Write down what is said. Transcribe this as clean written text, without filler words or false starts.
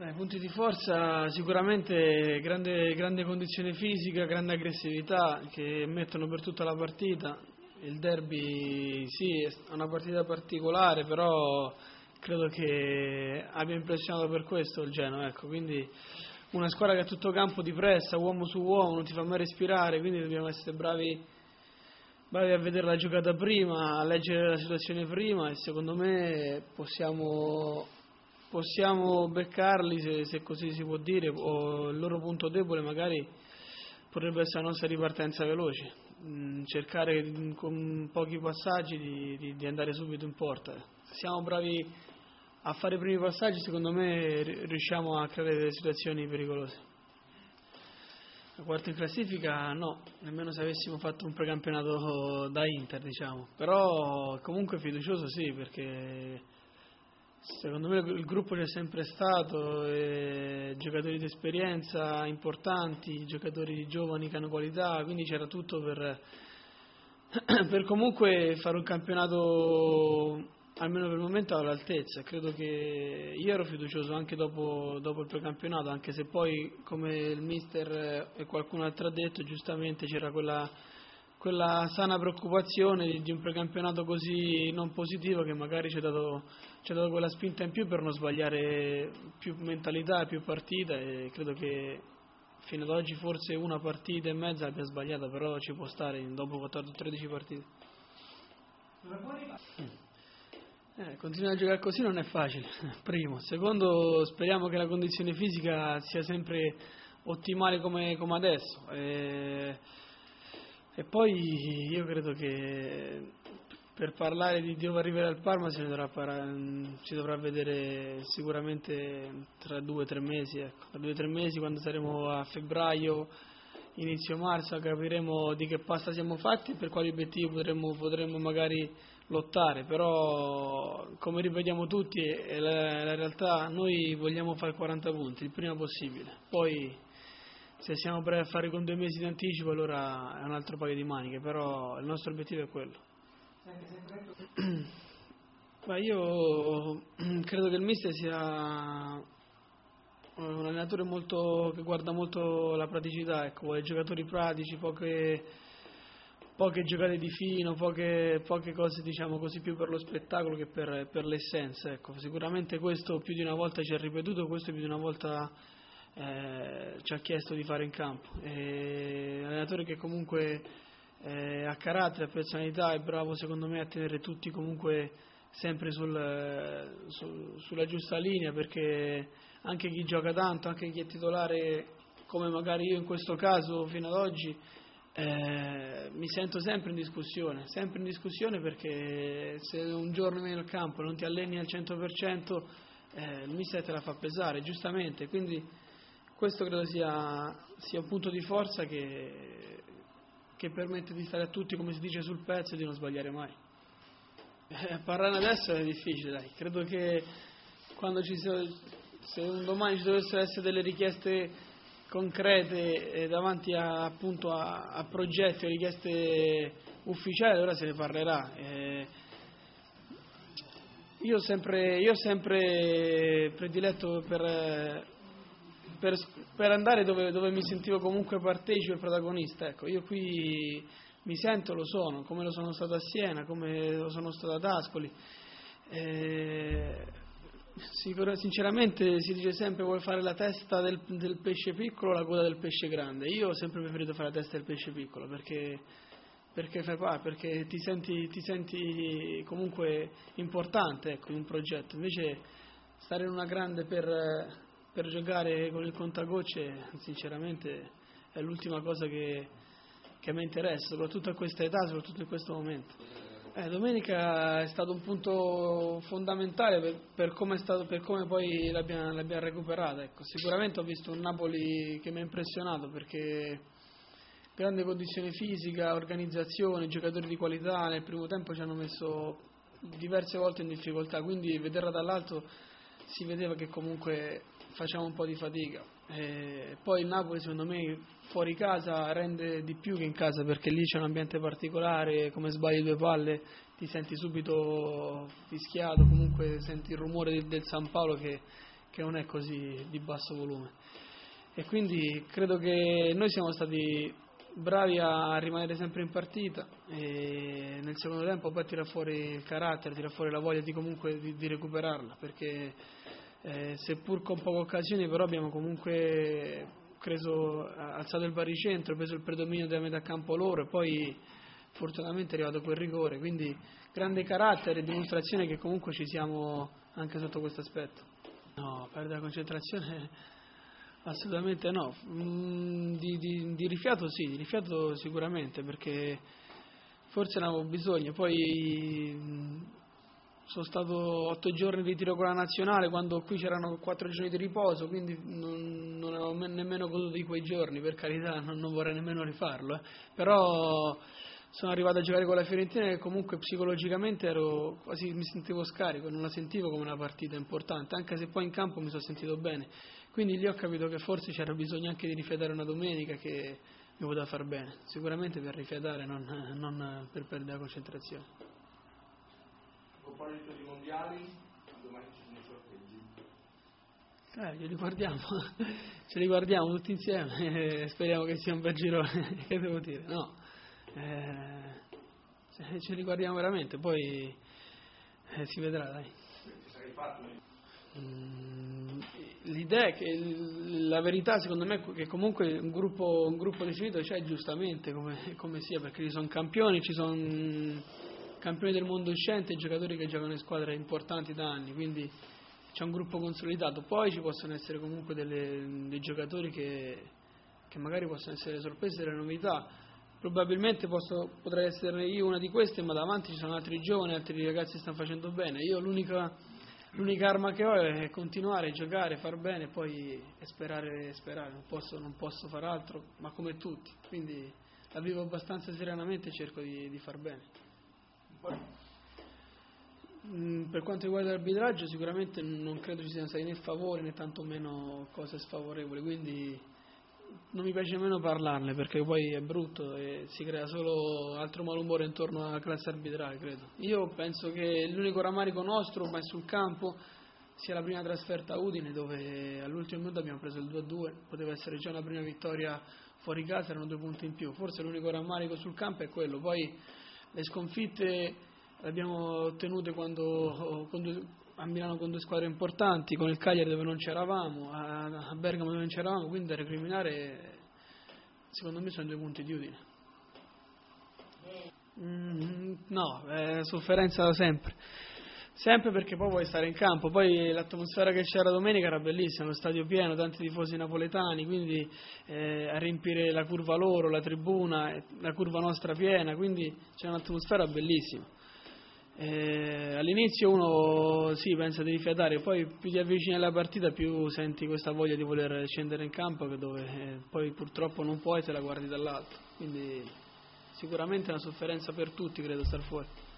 Punti di forza sicuramente grande condizione fisica, grande aggressività che mettono per tutta la partita. Il derby sì, è una partita particolare, però credo che abbia impressionato per questo il Genoa, ecco. Quindi una squadra che a tutto campo ti pressa, uomo su uomo, non ti fa mai respirare, quindi dobbiamo essere bravi a vedere la giocata prima, a leggere la situazione prima e secondo me possiamo beccarli, se così si può dire, o il loro punto debole magari potrebbe essere la nostra ripartenza veloce, cercare con pochi passaggi di andare subito in porta. Se siamo bravi a fare i primi passaggi, secondo me riusciamo a creare delle situazioni pericolose. La quarta in classifica no, nemmeno se avessimo fatto un precampionato da Inter, diciamo. Però comunque fiducioso sì, perché secondo me il gruppo c'è sempre stato, giocatori di esperienza importanti, giocatori giovani che hanno qualità, quindi c'era tutto per comunque fare un campionato almeno per il momento all'altezza. Credo che io ero fiducioso anche dopo il precampionato, anche se poi, come il mister e qualcun altro ha detto, giustamente c'era quella sana preoccupazione di un precampionato così non positivo che magari ci ha dato quella spinta in più per non sbagliare più mentalità e più partita, e credo che fino ad oggi forse una partita e mezza abbia sbagliata, però ci può stare dopo 13 partite. Continuare a giocare così non è facile, primo. Secondo, speriamo che la condizione fisica sia sempre ottimale come adesso. E poi io credo che per parlare di dove arriverà il Parma si dovrà vedere sicuramente tra 2 o 3 mesi. Ecco. Tra 2 o 3 mesi, quando saremo a febbraio, inizio marzo, capiremo di che pasta siamo fatti e per quali obiettivi potremmo magari lottare, però come ripetiamo tutti è la realtà, noi vogliamo fare 40 punti il prima possibile, poi se siamo bravi a fare con 2 mesi di anticipo allora è un altro paio di maniche, però il nostro obiettivo è quello. Ma io credo che il mister sia un allenatore che guarda molto la praticità, ecco, vuole giocatori pratici, poche giocate di fino, poche cose, diciamo così, più per lo spettacolo che per l'essenza, ecco. Sicuramente questo più di una volta ci ha ripetuto, questo più di una volta ci ha chiesto di fare in campo. Un allenatore che comunque ha carattere, ha personalità, è bravo secondo me a tenere tutti comunque sempre sulla giusta linea, perché anche chi gioca tanto, anche chi è titolare, come magari io in questo caso fino ad oggi, mi sento sempre in discussione perché se un giorno vieni al campo e non ti alleni al 100%, il mister te la fa pesare, giustamente, quindi questo credo sia un punto di forza che permette di stare a tutti, come si dice, sul pezzo e di non sbagliare mai. Parlare adesso è difficile, dai. Credo che quando se un domani ci dovessero essere delle richieste concrete davanti appunto a progetti o richieste ufficiali, allora se ne parlerà. Io ho sempre prediletto per andare dove mi sentivo comunque partecipe e protagonista. Ecco, io qui mi sento, lo sono, come lo sono stato a Siena, come lo sono stato ad Ascoli. Sinceramente si dice sempre vuoi fare la testa del pesce piccolo o la coda del pesce grande. Io ho sempre preferito fare la testa del pesce piccolo perché fai parte, perché ti senti comunque importante, ecco, in un progetto. Invece stare in una grande per giocare con il contagocce sinceramente è l'ultima cosa che a me interessa, soprattutto a questa età, soprattutto in questo momento. Domenica è stato un punto fondamentale per come poi l'abbiamo recuperata. Ecco. Sicuramente ho visto un Napoli che mi ha impressionato perché grande condizione fisica, organizzazione, giocatori di qualità, nel primo tempo ci hanno messo diverse volte in difficoltà, quindi vederla dall'alto si vedeva che comunque facciamo un po' di fatica. Poi il Napoli secondo me fuori casa rende di più che in casa, perché lì c'è un ambiente particolare, come sbagli 2 palle ti senti subito fischiato, comunque senti il rumore del San Paolo che che non è così di basso volume. E quindi credo che noi siamo stati bravi a rimanere sempre in partita e nel secondo tempo poi tira fuori il carattere, tira fuori la voglia di comunque di recuperarla, perché seppur con poche occasioni però abbiamo comunque alzato il baricentro, preso il predominio della metà campo loro e poi fortunatamente è arrivato quel rigore, quindi grande carattere e dimostrazione che comunque ci siamo anche sotto questo aspetto. No, perdere la concentrazione assolutamente no. Di rifiato sì, di rifiato sicuramente, perché forse ne avevo bisogno. Poi sono stato 8 giorni di tiro con la nazionale quando qui c'erano 4 giorni di riposo, quindi non avevo nemmeno goduto di quei giorni, per carità, non vorrei nemmeno rifarlo. Però sono arrivato a giocare con la Fiorentina e comunque psicologicamente quasi mi sentivo scarico, non la sentivo come una partita importante, anche se poi in campo mi sono sentito bene. Quindi lì ho capito che forse c'era bisogno anche di rifiatare una domenica che mi poteva far bene, sicuramente per rifiatare, non per perdere la concentrazione. A proposito di mondiali, domani ci sono i sorteggi. Ce li guardiamo tutti insieme e speriamo che sia un bel girone, che devo dire, no. Ce li guardiamo veramente, poi si vedrà, dai. Ti sarei fatto? L'idea è che la verità secondo me è che comunque un gruppo definito c'è giustamente come sia, perché ci sono campioni, ci sono campioni del mondo uscente, giocatori che giocano in squadre importanti da anni, quindi c'è un gruppo consolidato. Poi ci possono essere comunque dei giocatori che magari possono essere sorprese, delle novità. Probabilmente potrei essere io una di queste, ma davanti ci sono altri giovani, altri ragazzi che stanno facendo bene. Io l'unica arma che ho è continuare a giocare, far bene, poi sperare. Non posso far altro, ma come tutti. Quindi la vivo abbastanza serenamente e cerco di far bene. Per quanto riguarda l'arbitraggio, sicuramente non credo ci siano stati né favori né tantomeno cose sfavorevoli, quindi non mi piace nemmeno parlarne, perché poi è brutto e si crea solo altro malumore intorno alla classe arbitrale, credo. Io penso che l'unico rammarico nostro ormai sul campo sia la prima trasferta a Udine, dove all'ultimo minuto abbiamo preso il 2-2, poteva essere già una prima vittoria fuori casa, erano 2 punti in più. Forse l'unico rammarico sul campo è quello. Poi le sconfitte le abbiamo ottenute a Milano con 2 squadre importanti, con il Cagliari dove non c'eravamo, a Bergamo dove non c'eravamo, quindi da recriminare secondo me sono 2 punti di Udine. No, sofferenza sempre perché poi vuoi stare in campo. Poi l'atmosfera che c'era domenica era bellissima, lo stadio pieno, tanti tifosi napoletani, quindi a riempire la curva loro, la tribuna, la curva nostra piena, quindi c'è un'atmosfera bellissima. All'inizio uno pensa di rifiatare, poi più ti avvicini alla partita più senti questa voglia di voler scendere in campo, dove poi purtroppo non puoi se la guardi dall'alto, quindi sicuramente è una sofferenza per tutti, credo, star fuori.